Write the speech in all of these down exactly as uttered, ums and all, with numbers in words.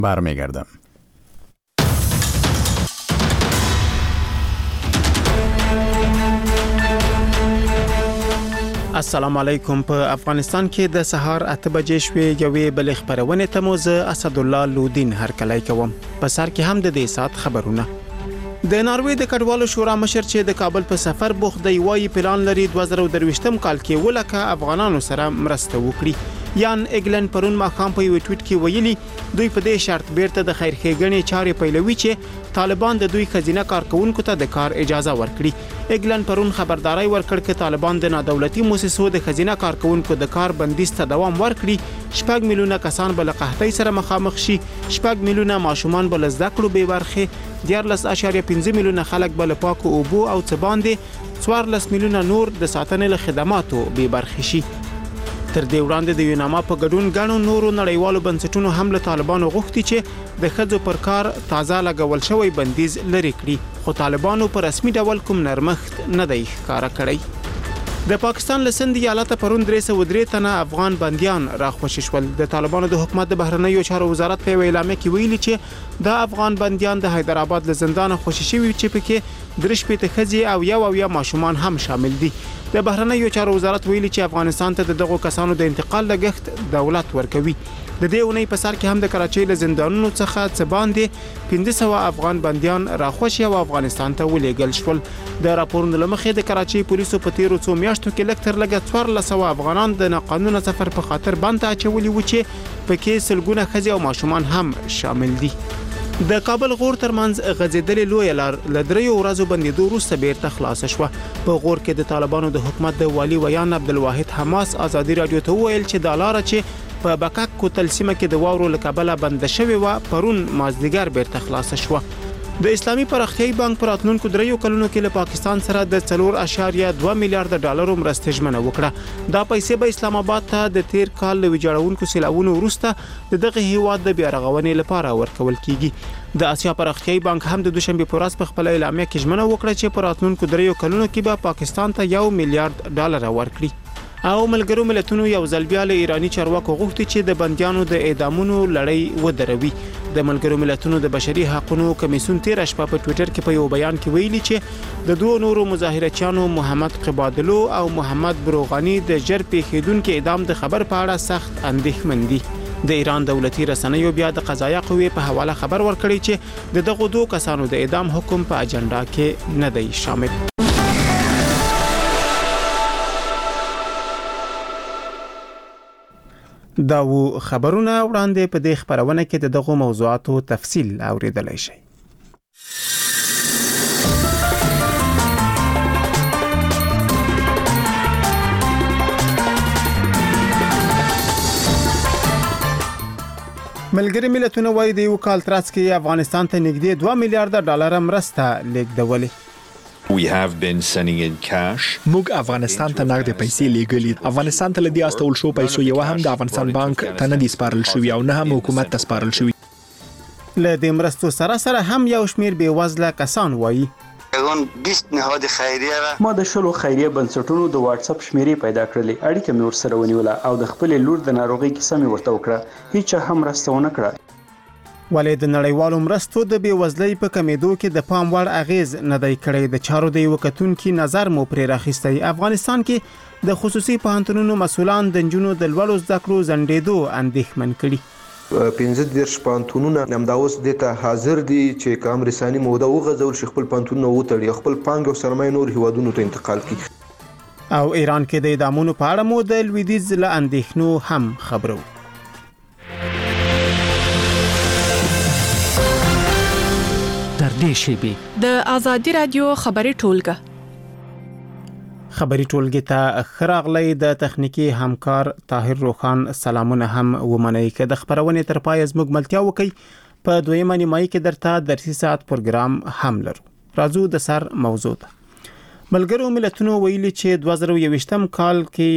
برمیگردم. السلام علیکم. په افغانستان کې د سهار اته بجې شوې یوې بل خبرونه ته مو زه اسد الله لودین هرکلی کوم. په سر کې هم د دې سات خبرونه. د ناروې د کډوالو شورا مشر چې د کابل په سفر بوخت دی وایي پلان لري دوه زره او درویشتم کال کې ولکه افغانانو سره مرسته وکړي. یان اګلن پرون ماخام په یو ټویټ کې ویلي دوی په دې شرط بیرته د خیر ښېګڼې چارې پیلوي چې طالبان د دوی خزینه کارکونکو ته د کار اجازه ورکړي. اګلن پرون خبرداري ورکړ چې طالبان د نادولتي مؤسسو د خزینه کارکونکو د کار بندیز ته دوام ورکړي. شپږ میلیونه کسان بل قحطۍ سره مخامخ شي. شپږ میلیونه ماشومان بل زده کړو به برخه دیارلس اشاریه پنځه میلیونه خلک بل پاکو اوبو او څه باندې څوارلس میلیونه نور د ساتنې له خدماتو به برخه شي. تر دې وړاندې د یوناما په ګډون غنو نورو نړیوالو بنسټونو هم له طالبانو غوښتي چې د خځو پر کار تازه لګول شوی بندیز لري کړي، خو طالبانو په رسمي ډول کوم نرمښت نه دی ښکارا کړی. د پاکستان له سند ایالت پرون درې سوه درې تنه افغان بنديان راخوشي شول. د طالبانو د حکومت د بهرنیو چارو وزارت په اعلامیه کې ویلي چې د افغان بنديان د حیدرآباد له زندان خوشي شوي چې پکې درش پېته خځې او یو او یا ماشومان هم شامل دي. د بهرنیو چارو وزارت ویلي چې افغانستان ته دغه کسانو د انتقال لګښت دولت ورکوي. د دې اونۍ په سر کې هم د کراچۍ له زندانونو څخه څه باندې پنځه سوه افغان بنديان راخوشي او افغانستان ته ولېږل شول. د راپورونو له مخې د کراچۍ پولیسو په تیرو څو میاشتو کې لږ تر لږه څوارلس سوه افغانان د ناقانونه سفر په خاطر بند اچولي وو چې پکې سلګونه ښځې او ماشومان هم شامل دي. د کابل غور ترمنځ غځېدلې لویه لار له دریو ورځو بندېدو وروسته بیرته خلاصه شوه. په غور کې د طالبانو د حکومت د والي ویان عبدالواحد حماس ازادي رادیو ته وویل چې د لاره چې په بکک کوتل سیمه کې د واورو له کبله بنده شوې وه پرون مازدیګر بیرته خلاصه شوه. د اسلامي پراختیایي بانک په راتلونکو دریو کلونو کې له پاکستان سره د څلور اعشاریه دوه میلیارډ ډالرو مرستې ژمنه وکړه. دا پیسې به اسلام آباد ته د تیر کال له ویجاړونکو سیلابونو وروسته د دغه هیواد د بیا رغونې لپاره ورکول کیږي. د اسیا پراختیایي بانک هم د دوشنبه په ورځ په خپل اعلامیه کې ژمنه وکړه چې په راتلونکو دریو کلونو کې به پاکستان ته یو میلیارډ ډالر ورکړي. او ملګرو ملتونو یو ځل بیا له ایرانی چارواکو غوښتي چې د بنديانو د اعدامونو لړۍ ودروي. د ملګرو ملتونو د بشري حقوقو کمیسیون تیر شپه په ټوئیټر کې په یو بیان کې ویلي چې د دوه نورو مظاهرچیانو محمد قبادلو او محمد بروغانی د جر پیښیدونکو اعدام د خبر په اړه سخت اندېښمن دي. د ایران دولتي رسنیو بیا د قضایه قوې په حواله خبر ورکړی چې د دغه دوه کسانو د اعدام حکم په اجنډا کې نه دی شامل. دا و خبرونه وړاندې په دې خبرونه کې د دغه موضوعاتو تفصیل اوریدلای شئ. ملګري ملتونه وايي د یو کال ترڅ کې افغانستان ته نږدې دوه میلیارډ ډالر مرسته لیږدولې. We have been sending in cash. موږ افغانستان ته نغدي پیسې لیږلې. افغانستان ته لدی استول شو پیسو یو هم د افغانستان بانک ته نه دي سپارل شوی او نه هم حکومت ته سپارل شوی. له دې مرستو سره سره هم یو شمیر بې وزله کسان وایي اون بیست نهاد خیریه را ما د شلو خیریه بنسټونو د واتس اپ شمیرې پیدا کړلې. اړیکه مې ورسره ونیوله او د خپل لور د ناروغي کیسه مې ورته وکړه. هیڅ هم رسونه کړه. ولې د نړیوالو مرستو د بې وزلۍ په کمیدو کې د پام وړ اغیز نه دی کړی. د چارو د یو کتونکو نظر مو پرې راخیستی. افغانستان کې د خصوصي پوهنتونونو مسولان د جنونو د لوړو زده کړو زندېدو اندېښمن کړي. پنځه دیرش پوهنتونونه همداوس دته حاضر دي چې کوم رساني موده وغځول شي خپل پوهنتونونه وتړي خپل پانګ او سرمایه نور هیوادونو ته انتقال کړي. او ایران کې د اعدامونو په اړه مو د لویدیځ له اندېښنو هم خبرو. در دې شیبې د ازادي رادیو خبري ټولګه خبري ټولګه ته خراغلی د تخنیکی همکار طاهر روخان سلامونه هم ومنئ. که د خبرونه تر پای زموږ ملتیا وکي په دویمه نیمایي کې درته درسي ساعت پروګرام هم لرو. راځو د سر موضوع ته. ملګرو ملتونو ویلي چې دوه زره یوویشتم کال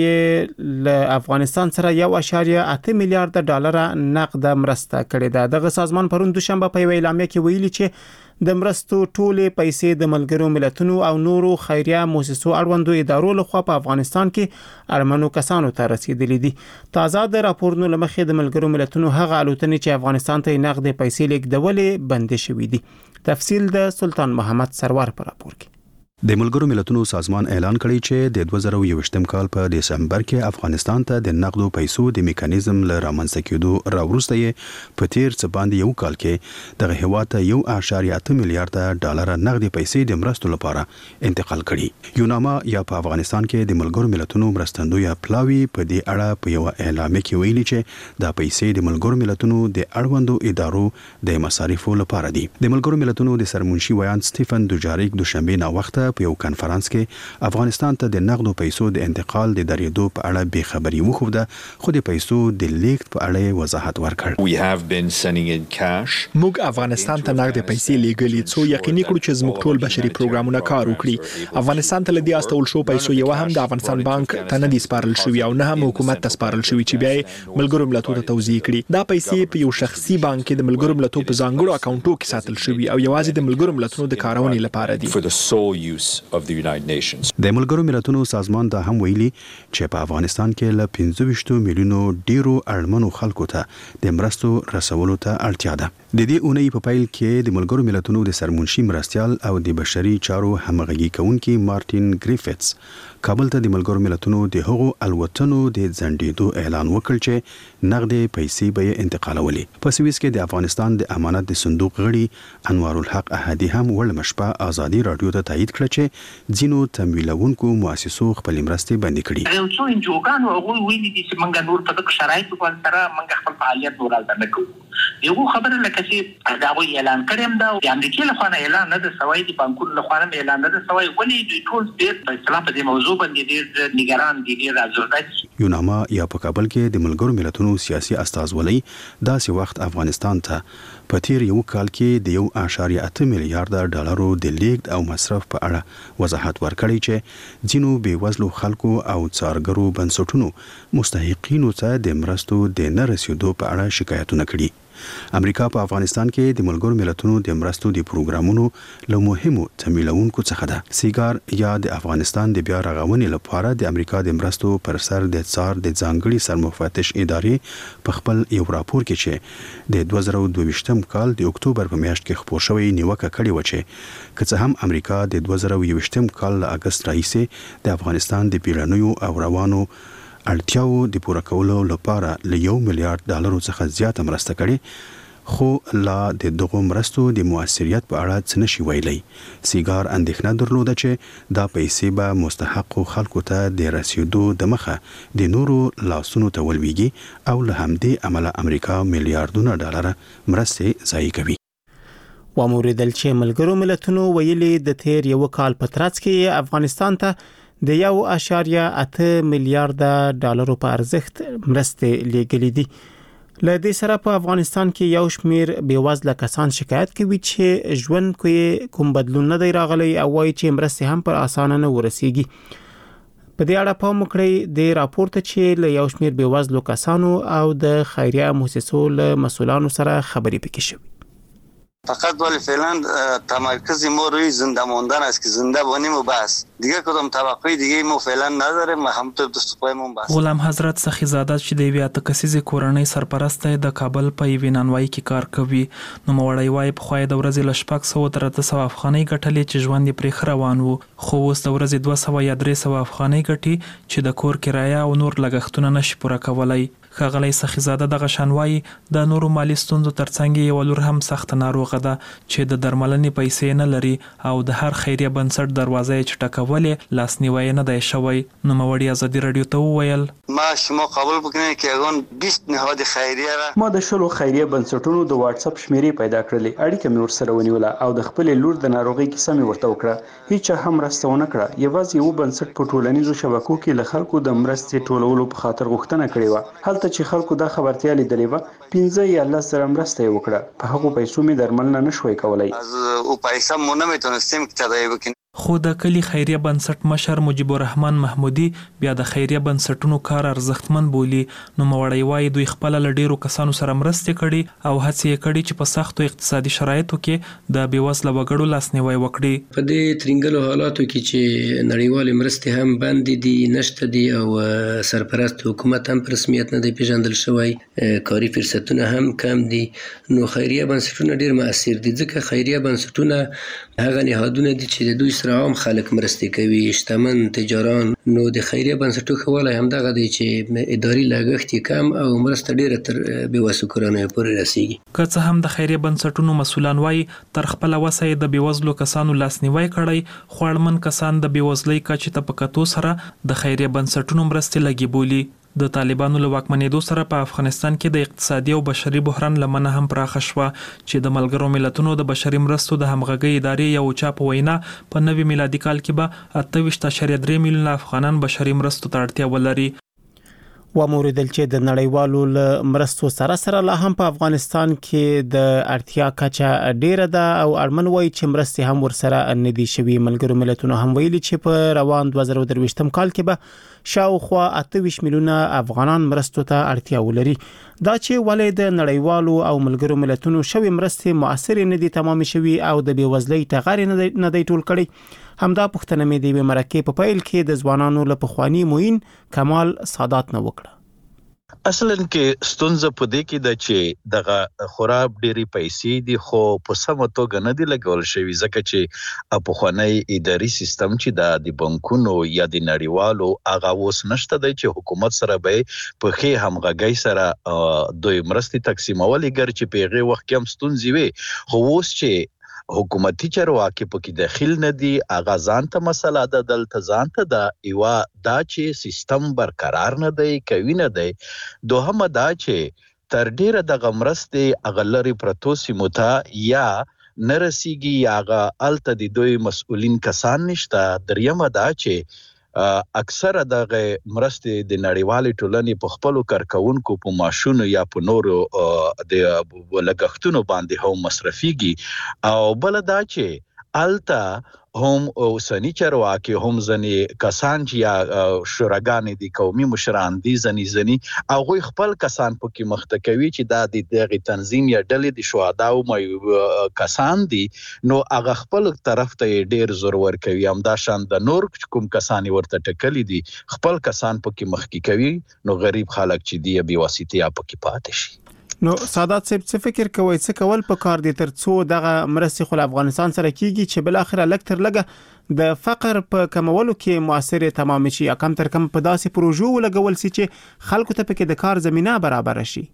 کې له افغانستان سره یو اشاریه اته میلیارډ ډالر نقد مرسته کړې ده. دغه سازمان پرون دوشنبه په یو اعلامیه کې ویلي چې د مرستو ټولې پیسې د ملګرو ملتونو او نورو خیریه مؤسسو اړوندو ادارو لخوا په افغانستان کې اړمنو کسانو ته رسیدلې دي. تازه د راپورونو لمخې د ملګرو ملتونو هغه الوتنې چې افغانستان ته نقد پیسې لیږدولې بند شوې دي. تفصیل د سلطان محمد سرور په راپور کې. د ملګرو ملتونو سازمان اعلان کړی چې د دوه زره یوویشتم کال په دسمبر کې افغانستان ته د نقدو پیسو د میکانیزم له رامنځته کېدو راوروسته یې په تیر څه باندې یو کال کې دغه هیواد ته یو اشاریه اته میلیارډ ډالر نقدي پیسې د مرستو لپاره انتقال کړي. یوناما یا په افغانستان کې د ملګرو ملتونو مرستندوی پلاوی په دې اړه په یو اعلامیه کې ویلي چې دا پیسې د ملګرو ملتونو د اړوندو ادارو د مصارفو لپاره دي. د ملګرو ملتونو د سرمنشي ویان سټیفن دوجاریک دوشنبه نا وخته په یو کانفرنس کې افغانستان ته د نقدو پیسو د انتقال د درېدو په اړه به خبري وخوده، خو د پیسو د لیږد په اړه وضاحت ورکړ. We have been sending in cash. موږ افغانستان ته نقد پیسې لیږلې څو یقیني کړو چې زموږ ټول بشري پروګرامونه کار وکړي. افغانستان ته لدی استول شو پیسو یو هم د افغانستان بانک ته نه دي سپارل شوی او نه هم حکومت ته سپارل شوی چې بیا ملګرو ملتونو ته توزیع کړي. دا پیسې په یو شخصي بانک کې د ملګرو ملتونو په ځانګړو اکاونټونو کې ساتل شوی او یوازې د ملګرو ملتونو د کارونې لپاره دي. For the sole use of the United Nations. د ملګرو ملتونو سازمان دا هم ویلي چې په افغانستان کې له پنځه ویشت میلیونو ډیرو اړمنو خلکو ته د مرستو رسولو ته اړتیا ده. د دې اونۍ په پیل کې د ملګرو ملتونو د سرمنشي مرستيال او د بشري چارو همغږي کوونکي مارټین ګریفټس کابل ته د ملګرو ملتونو د هغو الوتنو د ځنډېدو اعلان وکړ چې نقدي پیسې به انتقالولې. په سویس کې د افغانستان د امانت د صندوق غړي انوار الحق احدي هم ولمشپه ازادي رادیو ته تایید کړ چې ځینو تمویلونکو مؤسسو خپل مرستې بندي کړي. یو څو انجوګانو هغه ویلي دي چې موږ نور په دغه شرایطو باندې سره موږ خپل فعالیت نور نه کوو. یو خبره لکه چې دا وی اعلان کړم دا د امریکا له خوا اعلان نه د سوای د بانکونو له خوا اعلان نه د سوای ولې دوی ټول ډېر په اصطلاح په دې موضوع باندې ډېر نگران دي ډېر ازرده. یوناما یا په کابل کې د ملګرو ملتونو سیاسي استازولۍ داسې وخت افغانستان ته په تیر یو کال کې د یو اشاریه اته میلیارډ ډالرو د لیږد او مصرف په اړه وضاحت ورکړی چې ځینو بیوزلو خلکو او څارګرو بنسټونو مستحقینو ته د مرستو د نه رسیدو په اړه شکایتونه کړي. امریکا په افغانستان کې د ملګرو ملتونو د مرستو د پروګرامونو له مهمو تمویلونکو څخه ده. سیګار یا د افغانستان د بیا رغونې لپاره د امریکا د مرستو پر سر د څار د ځانګړي سرمفتش ادارې په خپل یو راپور کې چې د دوه زره دوه ویشتم کال د اکتوبر په میاشت کې خپور شوی نیوکه کړې و چې که څه هم امریکا د دوه زره یوویشتم کال له اگست راهیسې د افغانستان د بیړنیو او روانو اړتیاو د پوره کولو لپاره له یو میلیارډ ډالرو څخه زیاته مرسته کړې، خو لا د دغو مرستو د موثریت په اړه څه نشي ویلی. سیګار اندېښنه درلوده چې دا پیسې به مستحقو خلکو ته د رسیدو د مخه د نورو لاسونو ته ولویږي او له همدې امله امریکا میلیارډونه ډالر مرستې ضایع کوي. وموریدل چې ملګرو ملتونو ویلي د تیر یو کال په ترڅ کې افغانستان ته د یو اشاریه اته میلیارډ ډالرو په ارزښت مرستې لیږلې دي. له دې سره په افغانستان کې یو شمیر بیوزله کسان شکایت کوي چې ژوند کې کوم بدلون نه دی راغلی او وايي چې مرستې هم پر اسانه نه ورسیږي. په دې اړه په مکړی د راپور ته چې له یو شمیر بیوزلو کسانو او د خیریه مؤسسو له مسولانو سره خبرې پکې شوې. فقط ولی فعلا تمرکز ما روی زنده ماندن است که زنده بانیم و بس دیگه کدام توقعی دیگه ما فعلا نداریم و همطور دستقایمون بس. غلام حضرت سخیزاده چې د یوې اته کسیزې کورنۍ سرپرست د کابل په یوې نانوایي کې کار کوي، نو موړی وایي پخوا یې د ورځې له شپږ سوه تر اته سوه افغانۍ ګټلې چې ژوند یې پرې ښه روان و، خو اوس د ورځې دوه سوه یا درې سوه افغانۍ ګټي چې د کور کرایه او نور لګښتونه نشي پوره کولی. ښاغلی سخیزاده دغه شان وایي د نورو مالي ستونزو ترڅنګ یې یوه لور هم سخته ناروغه ده چې د درملنې پیسې نه لري او د هر خیریه بنسټ دروازه یې چټکولې لاسنیوی نه دی شوی. نوموړي ازادي راډیو ته وویل ما شما قبول بکنید که اون بیست نهاد خیریه را ما د شلو خیریه بنسټونو د واتس اپ شمیرې پیدا کړلې، اړیکه مې ورسره ونیوله او د خپل لور د ناروغۍ کیسه مې ورته وکړه. هیڅ هم مرسته ونه کړه. یوازې یو بنسټ په ټولنیزو شبکو کې له خلکو د مرستې ټولولو په خاطر غوښتنه کړې و. هلته چې خلکو دا خبرتیا لیدلې و پنځه یا لس زره مرسته یې وکړه. په هغو پیسو مې درملنه نشوی کولی. از او پیسه مو نمیتونستیم که تداوی بکنیم. خو د کلی خیریه بنسټ مشر مجيب الرحمن محمودي بیا د خیریه بنسټونو کار ارزښتمن بولي. نو مړی وایي دوی خپل لډیرو کسانو سره مرستې کړي او هڅې یې کړي چې په سختو اقتصادي شرایطو کې د بیوزله وګړو لاسنیوي وکړي. په دې ترنګلو حالاتو کې چې نړیوال مرستې هم بندې دي نشته دي او سرپرست حکومت هم په رسمیت نه دی پیژندل شوی، کاري فرصتونه هم کم دي، نو خیریه بنسټونه ډیر مؤثر دي ځکه خیریه بنسټونه هغه نهادونه دي چې د دوی سره عام خلک مرستې کوي، شتمن تجاران. نو د خیریه بنسټونو خواله هم دغه دی چې اداري لګښت کم او مرسته ډیره تر بیوزلو کورنیو پورې رسیږي. که څه هم د خیریه بنسټونو مسؤلان وایي تر خپل وسه د بیوزلو کسانو لاسنیوي کړی، خو اړمن کسان د بیوزلۍ کچې ته په کتو سره د خیریه بنسټونو مرستې لګي بولي. د طالبانو له واکمنېدو سره په افغانستان کې د اقتصادي او بشري بحران لمنه هم پراخه شوه چې د ملګرو ملتونو د بشري مرستو د همغږۍ ادارې یو چا په وینا په نوي میلادي کال کې به اته ویشت اعشاریه درې میلیونه افغانان بشري مرستو ته اړتیا ولري. وموریدل چې د نړیوالو له مرستو سره سره لا هم په افغانستان کې د اړتیا کچه ډیره ده او اړمن وایي چې مرستې هم ورسره نه دي شوي. ملګرو ملتونو هم ویلي چې په روان دوه زره درویشتم کال کې به شاوخوا اته ویشت میلیونه افغانان مرستو ته اړتیا ولري. دا چې ولې د نړیوالو او ملګرو ملتونو شوي مرستې مؤثر نه دي تمام شوي او د بیوزلۍ تغیر نه دی ټول کړي، همدا پوښتنه مې د مرکې په پیل کې د ځوانانو له پخوانی موین کمال سادات نه وکړه. اصلا کې ستونزه په دې کې ده چې دغه خراب ډېری پیسې دي خو په سمه توګه نه دي لګول شوي، ځکه چې پخوانی اداري سیستم چې د بانکونو یا د نړیوالو هغه اوس نشته دی چې حکومت سره به په ښې همغږۍ سره دوی مرستې تقسیمولې، ګر چې په هغې وخت کې هم ستونزې وي، خو اوس چې حکومتي چارواکي پکې داخل نه دي هغه ځان ته مسله ده، دلته ځان ته ده یوه دا چې سیستم برقرار نه دی، قوي نه دی. دوهمه دا چې تر ډیره دغه مرستې هغه لرې پرتو سیمو ته یا نه رسیږي یا هغه هلته د دوی مسؤلین کسان نشته. دریمه دا چې اکثره دغه مرستې د نړیوالې ټولنې په خپلو کارکوونکو په معاشونو یا په نورو د لګښتونو باندې هم مصرفیږي، او بل دا چې هلته هم اوسنی چارواکي هم ځنې کسان چې یا شوراګانې دي قومي مشران دي ځنې ځنې هغوی خپل کسان پکې مخته کوي چې دا د دغې تنظیم یا ډلې د شهداو کسان دي، نو هغه خپل طرف ته یې ډېر زور ورکوي. همداشان د نور کوم کسان یې ورته ټکلي دي خپل کسان پکې مخکې کوي، نو غریب خلک چې دي بې واسطې پکې پاتې شي. نو سادات صاحب څه فکر کوي څه کول په کار دي تر څو دغه مرستې خو افغانستان سره کیږي چې بل اخر لک تر لګه د فقر په کمولو کې موثر تمام شي، یا کم تر کم په داسې پروژو ولګول سي چې خلکو ته پکې د کار زمينه برابر شي.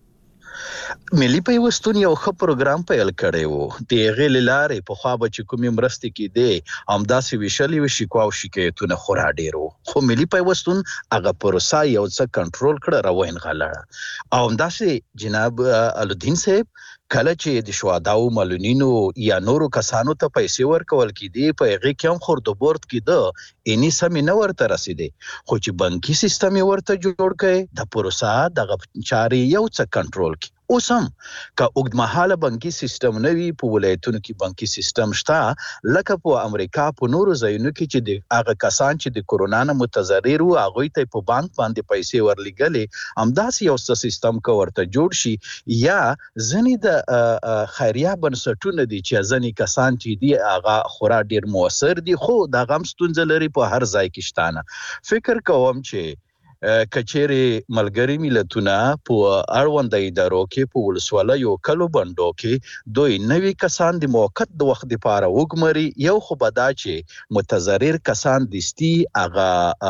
ملي پیوستون یو ښه پروګرام پیل کړی وو، د هغې له لارې پخوا به چې کومې مرستې کېدې همداسې ویشلې وې، شکوا او شکایتونه خورا ډېر وو، خو ملي پیوستون هغه پروسه یو څه کنټرول کړه، راونغاړه. او همداسې جناب الدین صاحب کله چې د شهداو معلولینو یا نورو کسانو ته پیسې ورکول کېدې په هغې کې هم خوردوبورد کېده، اني سمې نه ورته رسېدې، خو چې بانکي سیستم یې ورته جوړ کړی د پروسه دغه چارې یو څه کنټرول کړي. اوس هم که اوږدمهاله بانکي سیستم نه وي، په ولایتونو کې بانکي سیستم شته، لکه په امریکا په نورو ځایونو کې چې د هغه کسان چې د کورونا نه متضرر وو هغوی ته په بانک باندې پیسې ورلیږلې، همداسې یو څه سیستم که ورته جوړ شي. یا ځینې د خیریه بنسټونه دي چې ځینې کسان چې دي هغه خورا ډېر مؤثر دي، خو دغه هم ستونزه لري په هر ځای کې شته نه. فکر کوم چې کچېرې ملګري ملتونه په اړونده ادارو کې په ولسوالیو کلو بندو کې دوی نوي کسان د موقت د وخت لپاره وګمري، یو خو به دا چې متضرر کسان دستي هغه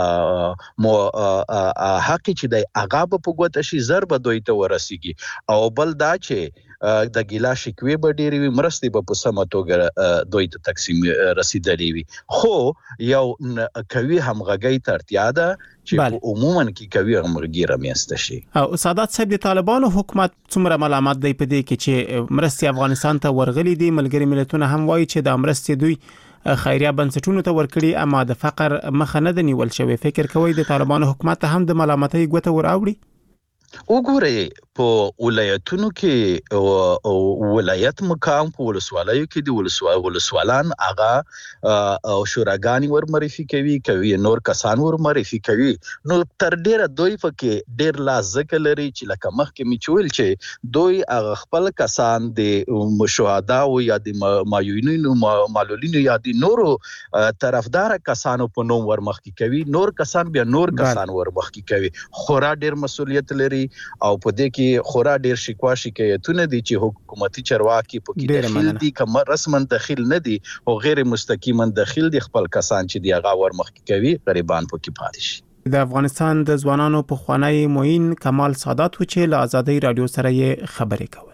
حق چې دی هغه به په ګوته شي، زر به دوی ته ورسیږي، او بل دا چې د ګیلا شکوې به ډېرې وي، مرستې به په سمه توګه دوی ته تقسیم رسیدلې وي، خو یو قوي همغږۍ ته اړتیا ده چې عموما کې قوي همغږي رامنځته شي. او سادات صاحب د طالبانو حکومت څومره ملامت دی په دې کې چې مرستې افغانستان ته ورغلي دي؟ ملګري ملتونه هم وایي چې د مرستې دوی خیریه بنسټونو ته ورکړي اما د فقر مخه نه د نیول شوی. فکر کوي د طالبانو حکومت هم د ملامتۍ ګوته ور اوړي؟ وګورئ په ولایتونو کې ولایت مقام په ولسوالیو کې د ولسوالان هغه او شوراګانې ور معرفي کوي کوي نور کسان ور معرفي کوي نو تر ډیره دوی پکې ډیر لا ځکه لري چې لکه مخکې می چول چې دوی هغه خپل کسان د مشاهده او یا د مایوینونو معلولینو یا د نورو طرفدار کسانو په نوم ور مخکې کوي نور کسان بیا نور کسان ور مخکې کوي خورا ډیر مسؤلیت لري او په دې کې خورا ډیر شکوا شکایتونه دي چې حکومتي چارواکي پکې داخل دي کوم رسمن داخل نه دي او غیر مستقیما داخل دي خپل کسان چې دی هغه ور مخکې کوي غریبان پکې پاتې شي د افغانستان د ځوانانو په خوانی موین کمال سادات و چې له آزادۍ رادیو سره یې خبرې کول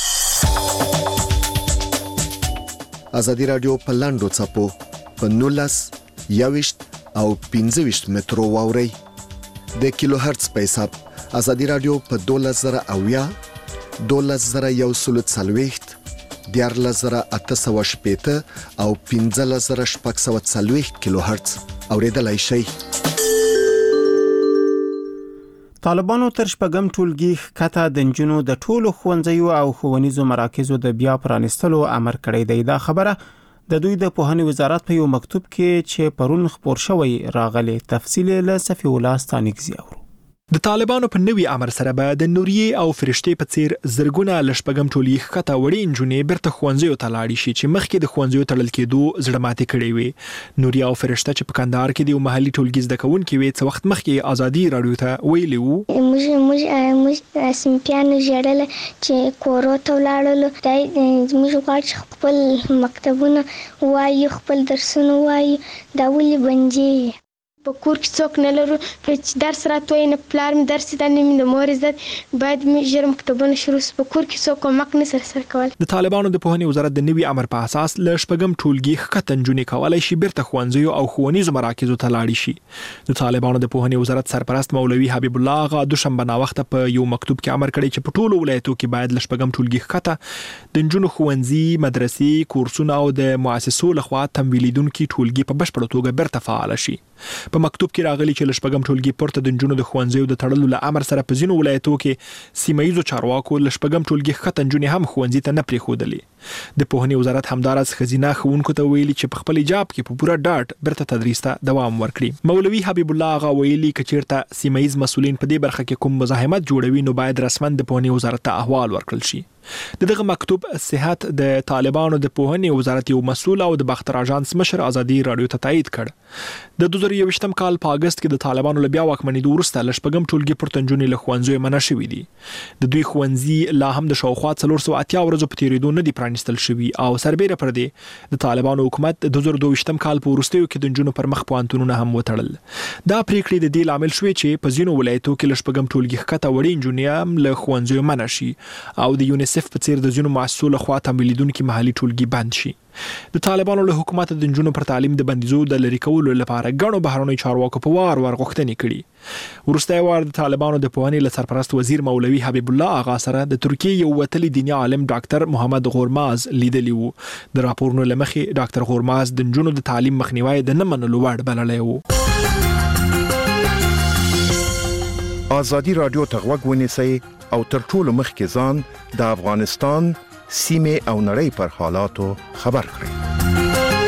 آزادۍ رادیو په لاندو چپو په نولس یوشت او پنځه ویشت مترو واوري د کیلو هرتز په حساب آزادۍ رادیو په دولس زره اویا دولس زره یو سل څلوېښت دیارلس زره اته سوه شپېته او پنځلس زره شپږ سوه څلوېښت کیلو هرتز اوریدلای شئ طالبانو تر شپږم ټولګي ښکته د نجونو د ټولو ښوونځیو او ښوونیزو مراکزو د بیا پرانیستلو امر کړی دی دا خبره د دوی د پوهنې وزارت په یو مکتوب کې چې پرون خپور شوی راغلی تفصیل له صفی الله ستانکزی اورو د طالبانو په نوي امر سره به د نوریې او فرشتې په څیر زرګونه لشپګم ټولګي ښکته وړي نجونې بیرته ښوونځیو ته لاړې شي چې مخکې د ښوونځیو تړل کېدو زړه ماتې کړې وي نوریا او فرشته چې په کندهار کې د یو محلي ټولګي زده کوونکي وي څه وخت مخکې آزادۍ رادیو ته ویلي وو موږ موږ موږ سیمپیانو ژړل چې کورو ته ولاړل دا موږ غواړو چې خپل مکتبونه وایو خپل درسونه وایو دا ولې بندي په کور کې څوک نه لرو چې درس راته نه پلار مې درس ته نه مې د مور عزت باید مې ژر مکتبونه شروع په کور کې څوک کومک نه سره سره کول د طالبانو د پوهنې وزارت د نوي امر په اساس له شپږم ټولګي ښکته نجونې کولای شي بیرته ښوونځیو او ښوونیزو مراکزو ته لاړې شي د طالبانو د پوهنې وزارت سرپرست مولوي حبیب الله آغا دوشنبه ناوخته په یو مکتوب کې امر کړی چې په ټولو ولایتو کې باید له شپږم ټولګي ښکته د نجونو ښوونځي مدرسې کورسونه او د مؤسسو لخوا تمویلیدونکي ټولګي په بشپړه توګه بیرته فعال شي په مکتوب کې راغلي چې لشپګم ټولګي پورته د نجونو د ښوونځیو د تړلو له امر سره په ځینو ولایتو کې سیمایي چارواکو لشپګم ټولګي ښکته نجونې هم ښوونځي ته نه پرېښودلې د پوهنې وزارت همداراز ښځینه ښوونکو ته ویلي چې په خپل ایجاب کې په پوره ډاډ بیرته تدریس ته دوام ورکړي مولوي حبیب الله آغا ویلي چې چیرته سیمایي مسؤلین په دې برخه کې کوم مزاحمت جوړوي نو باید رسماً د پوهنې وزارت ته احوال ورکړل شي دغه مکتوب صحت د طالبانو د پوهنې وزارت یو مسؤل او د باختر اژانس مشر آزادۍ رادیو ته تایید کړ د دوه زره یوویشتم کال په اگست کې د طالبانو له بیا واکمنېدو وروسته لشپګم ټولګي پورته نجونې له ښوونځیو منع شوي دي د دوی ښوونځي لا هم د شاوخوا څلور سوه اتیا ورځو په تېرېدو نه دي پرانیستل شوي او سربیره پر دې د طالبانو حکومت د دوه زره دوه ویشتم کال په وروستیو کې د نجونو پر مخ پوهنتونونه هم وتړل دا پریکړې د دې لامل شوې چې په ځینو ولایتو کې لشپګم ټولګي ښکته وړي نجونې هم له ښوونځیو منع شي او د یونیسف په څیر د ځینو مؤسسو لخوا تمویلیدونکي محلي ټولګي بند شي د طالبانو له حکومت د نجونو پر تعلیم د بندیزو د لرې کولو لپاره ګڼو بهرنیو چارواکو په وار وار غوښتنې کړي وروستی وار د طالبانو د پوهنې له سرپرست وزیر مولوي حبیب الله آغا سره د ترکیې یو وتلی دیني عالم ډاکټر محمد غورماز لیدلی وو د راپورونو له مخې ډاکټر غورماز د نجونو د تعلیم مخنیوی د نه منلو وړ بللی وو آزادي رادیو ته غوږ ونیسئ او تر ټولو مخکې ځان د افغانستان سیمې او نړۍ پر حالاتو خبر کړئ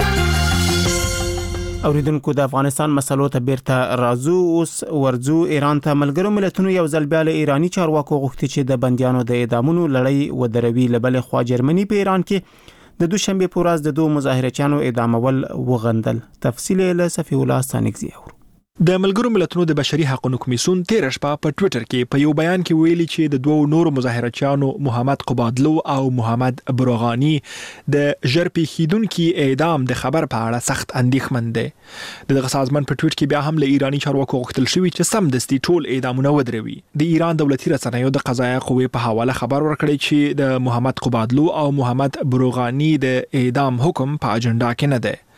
اوریدونکو د افغانستان مسلو ته بیرته راځو اوس ورځو ایران ته ملګرو ملتونو یو ځل بیا له ایرانی چارواکو غوښتي چې د بندیانو د اعدامونو لړۍ ودروي له بلې خوا جرمني په ایران کې د دوشنبه په ورځ د دوه مظاهرچیانو اعدامول وغندل تفصیل له صفی الله ستانکزی اورو د ملګرو ملتونو د بشري حقوقو کمیسیون تیر شپه په ټوئیټر کې په یو بیان کې ویلي چې د دوه نورو مظاهرچیانو محمد قبادلو او محمد بروغانی د ژر پیښیدونکي اعدام د خبر په اړه سخت اندېښمن دي دغه سازمان په ټوئیټ کې بیا هم له ایرانی چارواکو غوښتل شوی چې سمدستي ټول اعدامونه ودروي د ایران دولتي رسنیو د قضایه قوې په حواله خبر ورکړی چې د محمد قبادلو او محمد بروغانی د اعدام حکم په اجنډا کې نه دی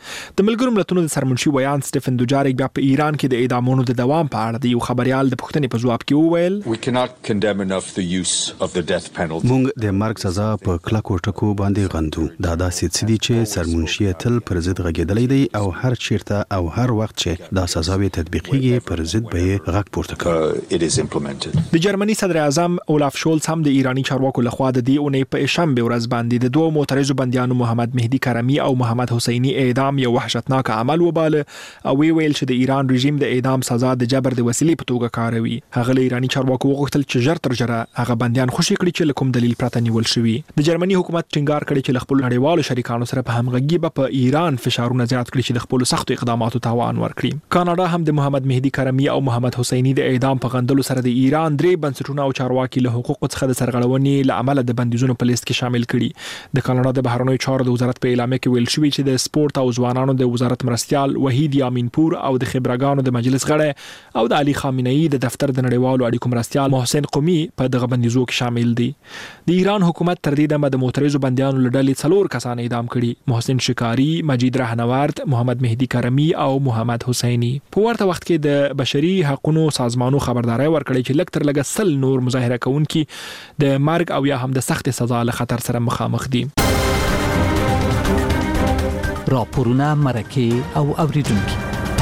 د ملګرو ملتونو د سرمنشي ویان سټيفن دوجاریک بیا په ایران کې د اعدامونو د دوام په اړه د یو خبريال د پوښتنې په جواب کې وویل We cannot condemn enough the use of the death penalty. مونږ د مرګ سزا په کلکو ټکو باندې غندو. دا داسې څه دي چې سرمنشي تل پر ضد غږېدلی دی او هر چیرته او هر وخت چې دا سزاوي تطبیقیږي پر ضد به غږ پورته کوي. It is implemented. د جرمني صدر اعظم اولاف شولز هم د ایرانی چارواکو لخوا د دې اونۍ په شنبه ورځ باندې د دوه معترضو بنديانو محمد مهدي کرمی او محمد حسینی اعدام یو وحشتناک عمل وباله او وی ویل چې د ایران رژیم د اعدام سزا د جبر د وسیلې په توګه کاروي. هغه له ایرانی چارواکو وغوښتل چې ژر تر ژره هغه بنديان خوشي کړي چې کوم دلیل پرته نیول شوی. د جرمني حکومت ټینګار کړی چې خپل نړیوالو شریکانو سره په همغږي به په ایران فشارونه زیات کړي چې د خپل سختو اقداماتو تاوان ورکړي. کاناډا هم د محمد مهدي کرمی او محمد حسینی د اعدام په غندلو سره د ایران درې بنسټونه او چارواکي له حقوقو څخه د سرغړونې له عمله د بندیزونو په لیست کې شامل کړي. د کاناډا د بهرنیو چارو د وزارت په اعلامیه کې ویل شوی چې د سپورت او ځوانانو د وزارت مرستيال وحید یامینپور او د خبرګانو د مجلس غړی او د علي خامنه‌ای د دفتر د نړیوالو اړیکو مرستيال محسن قومي په دغه بندیزو کې شامل دي. د ایران حکومت تر دې دمه د معترضو بنديانو لړلې څلور کسان اعدام کړي: محسن شکاری، مجید رهنورد، محمد مهدي کرمی او محمد حسینی. په ورته وخت کې د بشري حقوقو سازمانونو خبرداري ورکړې چې لکه تر لږه سل نور مظاهره کوونکي د مرګ او یا هم د سخت سزا له خطر سره مخامخ دي. راپورونه مرکه او اوریدونکو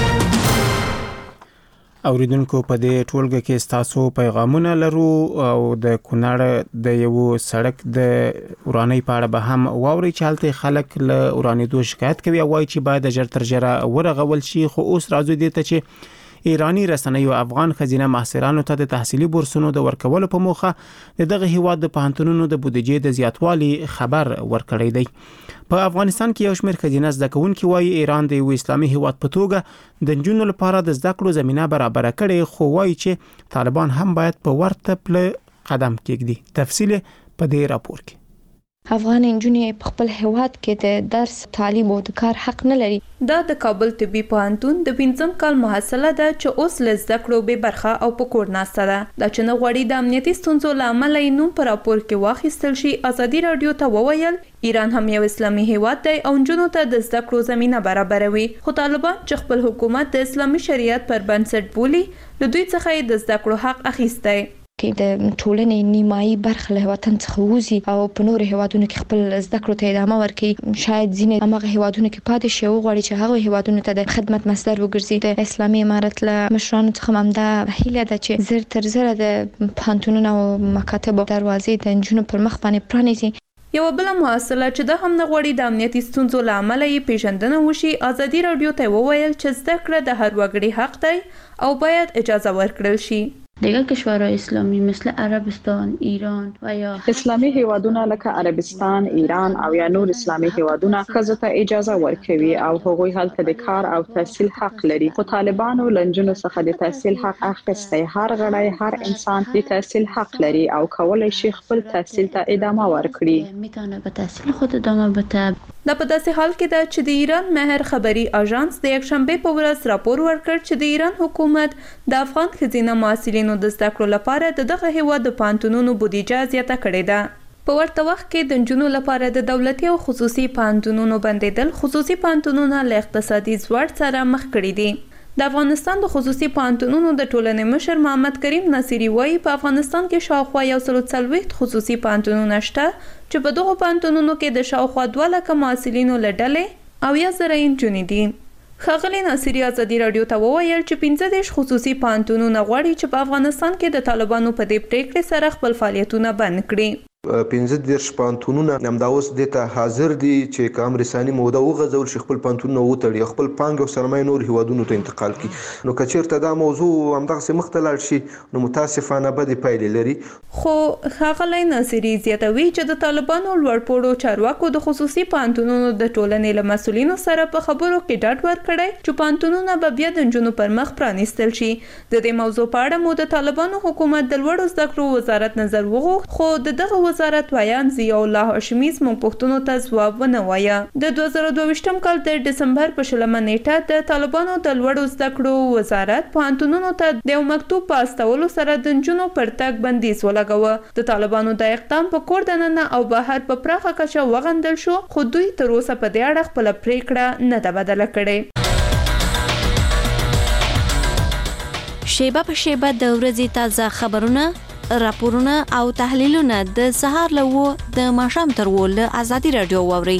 اوریدونکو په دې ټولګه کې تاسو پیغامونه لرو او د کونړ د یو سړک د ورانۍ په اړه به هم واوري چې حالت خلک له ورانېدو شکایت کوي او وايي چې باید ژر تر ژره ورغول شي. خو اوس راځي دي ته چې ایرانی رسنیو افغان خزینه محصلانو ته د تحصیلي بورسونو د ورکولو په موخه دغه هیواد د پوهنتونونو د بودیجې د زیاتوالي خبر ورکړی دی. په افغانستان کې یو شمېر خزینه زده کوونکي وایي ایران د یو اسلامي هیواد په توګه د نجونو لپاره د زده کړو زمينه برابر کړي، خو وایي چې طالبان هم باید په ورته پله قدم کېږدي. تفصیل په دې راپور کې. افغان نجونې په خپل هیواد کې د درس، تعلیم او د کار حق نه لري. دا د کابل طبي پوهنتون د پنځم کال محصله ده چې اوس له زده کړو بې برخه او په کور ناسته ده. دا چې نه غواړي د امنیتي ستونزو له امله یې نوم په راپور کې واخیستل شي. ازادي راډیو ته وویل ایران هم یو اسلامي هیواد دی او نجونو ته د زده کړو زمينه برابروي، خو طالبان چې خپل حکومت د اسلامي شریعت پر بنسټ بولي له دوی څخه یې د زده کړو حق اخیستی. کې د ټولنې نیمایي برخه له وطن څخه وځي او په نور هیوادونو کې خپل زده کړو ته ادامه ورکړي. شاید ځینې هغه هیوادونو کې پاتې شي او غواړي چې هغه هیوادونو ته د خدمت مصدر وګرځي. د اسلامي امارت له مشرانو څخه هم دا هیله ده چې زر تر زره د پوهنتونونو او مکاتبو دروازې د نجونو پر مخ باندې پرانیزي. یو بل محصله چې د هم نه غواړي د امنیتي ستونزو له امله یې پیژندنه وشي، ازادي راډیو ته وویل چې زده کړه د هر وګړي حق دی او باید اجازه ورکړل شي. دیگر کشورهای اسلامی مثل عربستان، ایران و یا اسلامی هیوادونه لکه عربستان، ایران او یا نور اسلامی هیوادونه ښځو ته اجازه ورکوي او هغوی هلته د کار او تحصیل حق لري. خو طالبانو له نجونو څخه د تحصیل حق اخیستی. هر غړی، هر انسان د تحصیل حق لري او کولی شي خپل تحصیل ته ادامه ورکړي. میتونه به تحصیل خود ادامه بده. دا په داسې حال کې ده چې د ایران مهر خبري اژانس د یکشنبه په ورځ راپور ورکړ چې د ایران حکومت د افغان ښځینه محصلینو د زده کړو لپاره د دغه هیواد د پوهنتونونو بودیجه زیاته کړې ده. په ورته وخت کې د نجونو لپاره د دولتي او خصوصي پوهنتونونو بندیدل خصوصي پوهنتونونه له اقتصادي ځوړ سره مخ کړي دي. د افغانستان د خصوصي پوهنتونونو د ټولنې مشر محمد کریم نصیری وایي په افغانستان کې شاوخوا یو سل څلوېښت خصوصي پوهنتونونه شته چې په دغو پوهنتونونو کې د شاوخوا دوه لکه محصلینو له ډلې او یا زره نجونې دي. ښاغلي ناصري ازادي راډیو ته وویل چې پنځه دېرش خصوصي پوهنتونونه غواړي چې په افغانستان کې د طالبانو په دې پریکړې سره خپل فعالیتونه بند کړي. پنځه دېرش پوهنتونونه همدا اوس دته حاضر دي چې کام رساني موده وغځول شي خپل پوهنتونونه وتړي، خپل پانګه او سرمایه نور هیوادونو ته انتقال کړي. نو کچیرته دا موضوع همدغه مخ ته لاړ شي نو متاسفانه بدې پایلې لري. خو ښاغلی ناصري زیاتوي چې د طالبانو لوړپوړو چارواکو د خصوصي پوهنتونونو د ټولنې له مسؤلینو سره په خبرو کې ډاډ ورکړی چې پوهنتونونه به بیا د نجونو پر مخ پرانیستل شي. د دې موضوع په اړه مو د طالبانو حکومت د لوړو زده کړو وزارت نظر وغوښت، خو د دغه وزارت وایان ضیاء الله هاشمي زموږ پوښتنو ته ځواب ونه وایه. د دوه زره دوهویشتم کال د ډسمبر په شلمه نیټه د طالبانو د لوړو زده کړو وزارت پوهنتونونو ته د یو مکتوب په استولو سره د نجونو پر تګ بندیز ولګاوه. د طالبانو د اقدام په کور دننه او بهر په پراخه کچه وغندل شو، خو دوی تر اوسه په دې اړه خپله پریکړه نه ده بدله کړې. شیبه په شیبه د ورځې تازه خبرونه، راپورونه او تحلیلونه د سهار له اوو د ماښام تر اوو له ازادي راډیو واورئ.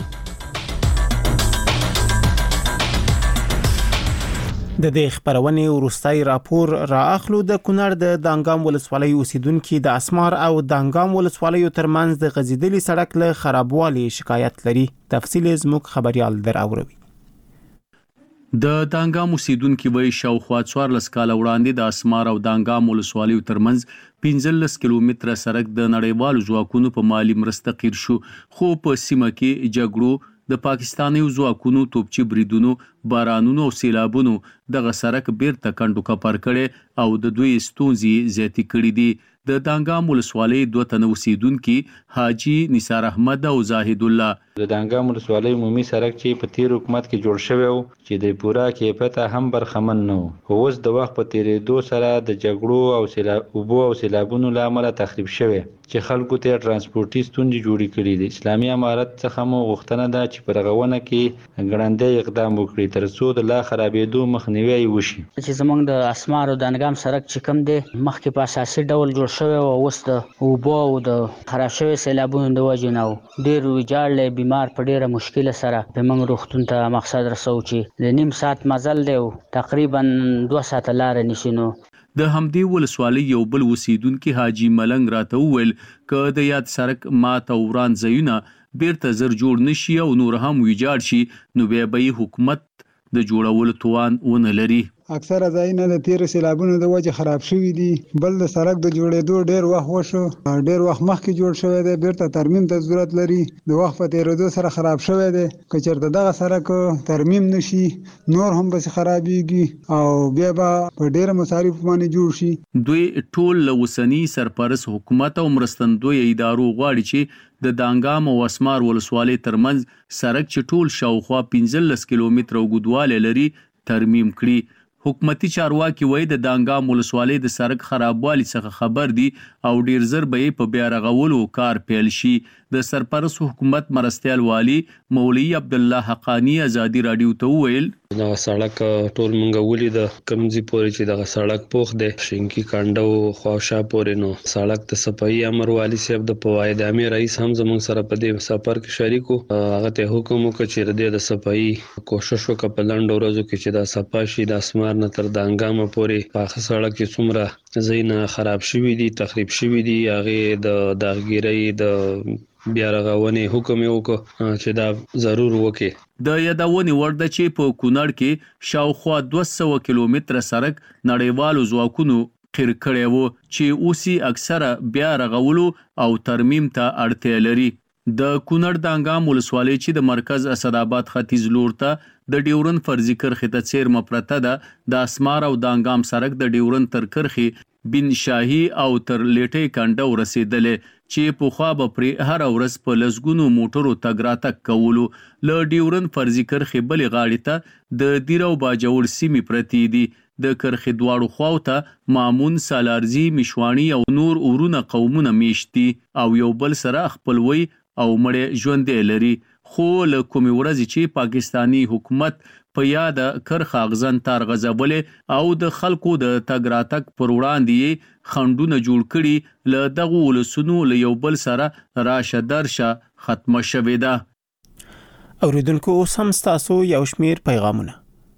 د دې خبرونې وروستی راپور را اخلو. د کونړ د دانګام ولسوالۍ اوسیدونکو د اسمار او دانګام ولسوالیو ترمنځ د غځېدلي سړک له خرابوالي شکایت لري. تفصیل زموږ خبريال در اوروي. د دانګام اوسیدونکو وای شاوخوا څوارلس کاله وړاندې د اسمار او دانګام ولسوالیو ترمنځ پنځلس کیلومتره سړک د نړیوالو ځواکونو په مالی مرسته قیر شو، خو په سیمه کې جګړو، د پاکستاني ځواکونو توپچي بریدونو، بارانونو او سیلابونو دغه سړک بیرته کندو کپر کړي او د دوی ستونزې زیاتې کړې دي. د دانګام ولسوالۍ دوه تنه اوسیدونکي حاجی نثار احمد او زاهد الله د دانګام ولسوالۍ عمومي سړک چې په تیر حکومت کې جوړ شوی و چې د پورا کیفیت هم برخمن نه و، اوس د وخت په تیریدو سره د جګړو او سیلابونو او سیلابونو له امله تخریب شوی چې خلکو ته ترانسپورتي ستونزې جوړې کړې دي. اسلامي امارت څخه مو غوښتنه ده چې په رغونه کې ګړندی اقدام وکړي ترڅو د لا خرابېدو مخنیوی وشي. چې زمونږ د اسمار او دانګام سړک چې کوم دی مخکې په اساسي ډول جوړ شوی او اوس د اوبو او د خراب شوي سیلابونو د وجې نه و ډېر ویجاړ بیمار په ډېره مشکله سره زموږ روغتون ته مقصد رسو چې د نیم ساعت مزل دی او تقریبا دوه ساعته لاره نیسي. نو د همدې ولسوالۍ یو بل اوسیدونکي حاجی ملنګ راته وویل که د یاد سړک مات او وران ځایونه بیرته زر جوړ نشي او نور هم ویجاړ شي نو بیا به حکومت د جوړولو توان ونه لري. اکثره ځایونه د تیر سیلابونو د وجې خراب شوي دي. بل د سړک د جوړېدو ډېر وخت وشو، ډېر وخت مخکې جوړ شوی دی، بیرته ترمیم ته ضرورت لري. د وخت په تیریدو سره خراب شوی دی. که چېرته دغه سړک ترمیم نشي نور هم بس خرابېږي او بیا به په ډېره مصارف باندې جوړ شي. دوی ټول له اوسني سرپرست حکومت او مرستندوی ادارو غواړي چې د دانګام او اسمار ولسوالۍ ترمنځ سړک چې ټول شاوخوا پنځلس کیلومتره اوږدوالی لري ترمیم کړي. حکومتي چارواکي وایي د دانګام ولسوالۍ د سړک خرابوالي څخه خبر دي او ډیر زر به یې په بیا رغولو کار پیل شي. د سرپرست حکومت مرستیال والی مولوي عبدالله حقانی ازادي راډیو ته وویل دا سړک ټول مونږ ولید کمزي پورې چې دا سړک پوخ دی شینکی کانډو خواوشا پورې نو سړک د صفایي امر والی صاحب د پوائد امیر رئیس هم زموږ سره په دې سفر کې شریکو. هغه ته حکم وکړ چې د صفایي کوشش وکړي په لنډ ورځو کې چې دا صفا شي د اسمار نه تر دانګام پورې په سړک کې څومره زینه خراب شوي دي تخریب شوي دي هغه د داغګیري د بیا رغونې حکم یې وکړ چې دا ضرور وکړي. د یادونې وړ ده چې په کونړ کې شاوخوا دوه سوه کیلومتره سړک نړیوالو ځواکونو قیر کړی و چې اوس یې اکثره بیا رغولو او ترمیم ته اړتیا لري. د کونړ دانګام ولسوالۍ چې د مرکز اسداباد ختیځ لور ته د ډیورن فرضي کرښې ته څیرمه پرته ده. د اسمار او دانګام سړک د ډیورن تر کرښې بن شاهي او تر لیټې کنډو رسیدلې چې په خوا به پرې هر ورځ په لسګونو موټرو تګ راتګ کولو. له ډیورن فرضي کرښې بلې غاړې ته د دیره او باجوړ سیمې پرتې دي. د کرښې دواړو خواو ته مامون، سالارزي، مشواڼي او نور اورونه قومونه میشت دي او یو بل سره خپلوي او مړې ژوندې لري. خو له کومې ورځې چې پاکستانی حکومت په یاد کرخه اغزن تار غزبلې او د خلکو د تګ راتګ پر وړاندې خندونه جوړ کړي له دغه ولسونو له یو بل سره راشه درشه ختمه شوې ده. اوریدونکو اوس هم ستاسو یو شمیر پیغامونه.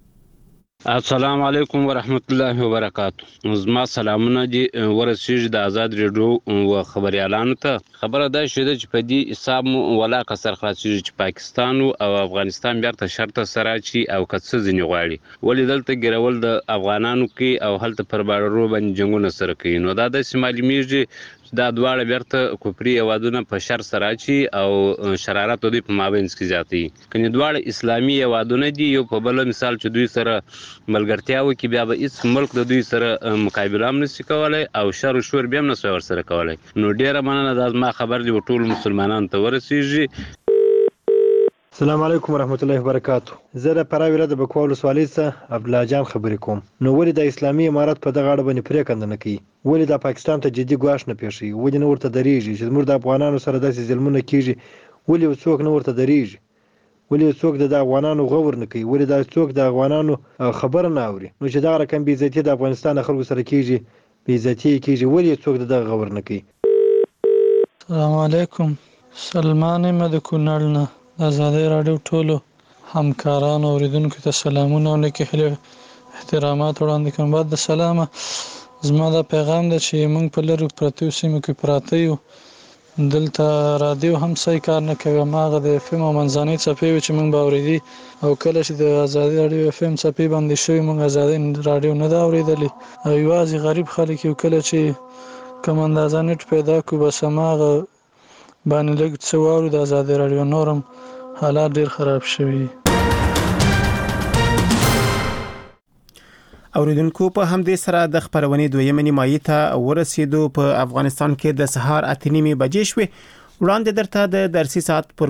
السلام علیکم ورحمت الله وبرکاته. زما سلامونه دي ورسیږي د آزاد ریډیو او خبريالانو ته. خبره ده چې په دې حساب مو ولا کسر خلاصيږي چې پاکستان او افغانستان بیرته شرط سره چی او کڅ ځنی غواړي ولې دلته ګرول د افغانانو کې او هلته پر بارو باندې جنگونه سره کوي. نو دا د سیمالي میږي چې دا دواړه بیرته کفري هیوادونه په شر سره اچي او شرارت دوی په مابینځ کې زیاتوي. کني دواړه اسلامي هیوادونه دي، یو په بل مثال چې دوی سره ملګرتیا وکړي بیا به هیڅ ملک د دوی سره مقابله هم نشي کولای او شر او شور بیا هم نشي ورسره کولای. نو ډیره مننه دا ما خبر دی ټول مسلمانانو ته ورسیږي. السلام علیکم ورحمت الله وبرکاتو. زه د پراوی رد بکوال ولسوالۍ څخه عبد الله جان خبرې کوم. نو ولې د اسلامي امارت په دغه اړه باندې پریکړه نه کوي؟ ولې د پاکستان ته جدي ګواښ نه پیښوي؟ ولې نه ورته درېږي چې زموږ د افغانانو سره داسې ظلمونه کیږي؟ ولې څوک نه ورته درېږي؟ ولې څوک د افغانانو غور نه کوي؟ ولې دا څوک د افغانانو خبره نه اوري؟ نو چې دا رقم بې عزتي د افغانستان خلکو سره کیږي، بې عزتي کیږي، ولې څوک د غور نه کوي؟ السلام علیکم. سلمان یم د کونړ نه. د ازادۍ راډیو ټولو همکارانو اوریدونکو ته سلامونه او نیکې هیلې احترامات وړاندې کوم. بعد د سلامه زما دا پیغام ده چې موږ په لرو پرتو سیمو کې پراته یو، دلته رادیو هم صحیح کار نه کوي. هماغه د اف ام او منځنۍ څپې وي چې موږ به اورېدي، او کله چې د ازادۍ راډیو اف ام څپې بندې شوي موږ ازادۍ راډیو نه ده اورېدلې، او یوازې غریب خلک یو کله چې کوم اندازه نټ پیدا کړو بس هماغه باندې لږ څه واورو د ازادۍ راډیو. نور هم حالات ډیر خراب شوي. اوریدونکو په همدې سره د خبرونې دویمه نیمایي ته ورسېدو. په افغانستان کې د سهار اته نیمې بجې شوې. وړاندې درته د درسي ساعت پر